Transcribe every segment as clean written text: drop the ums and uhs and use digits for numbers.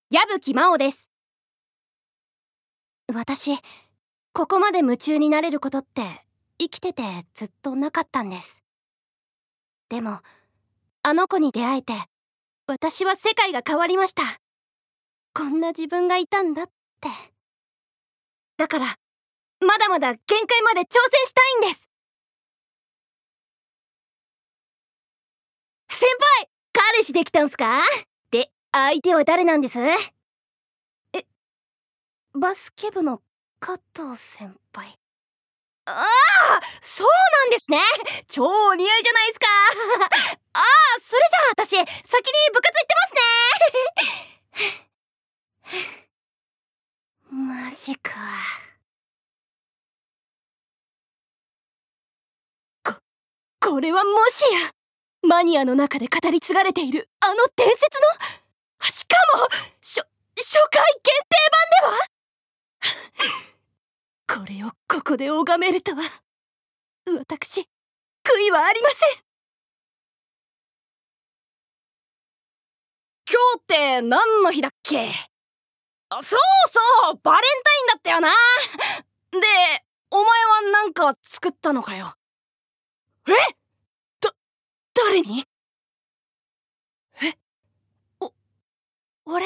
矢吹真央です。私、ここまで夢中になれることって生きててずっとなかったんです。でも、あの子に出会えて、私は世界が変わりました。こんな自分がいたんだって。だから、まだまだ限界まで挑戦したいんです。先輩、彼氏できたんすか？で、相手は誰なんです？バスケ部の加藤先輩。ああ、そうなんですね。超お似合いじゃないですか。ああ、それじゃあ私、先に部活行ってますね。マジか。これはもしや、マニアの中で語り継がれているあの伝説の、しかも、初回限定版では？これをここで拝めるとは、私、悔いはありません。今日って何の日だっけ？そうそう、バレンタインだったよな。で、お前はなんか作ったのかよ。誰に？俺？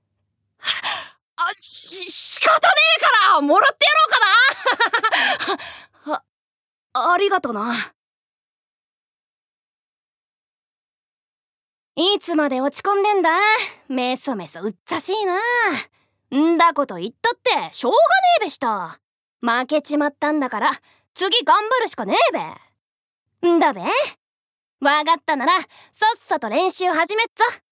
仕方ねえからもらってやろうかな。ありがとな。いつまで落ち込んでんだ？メソメソうっざしいな。んだこと言ったってしょうがねえべした。負けちまったんだから次頑張るしかねえべ。んだべ。わかったならさっさと練習始めっぞ。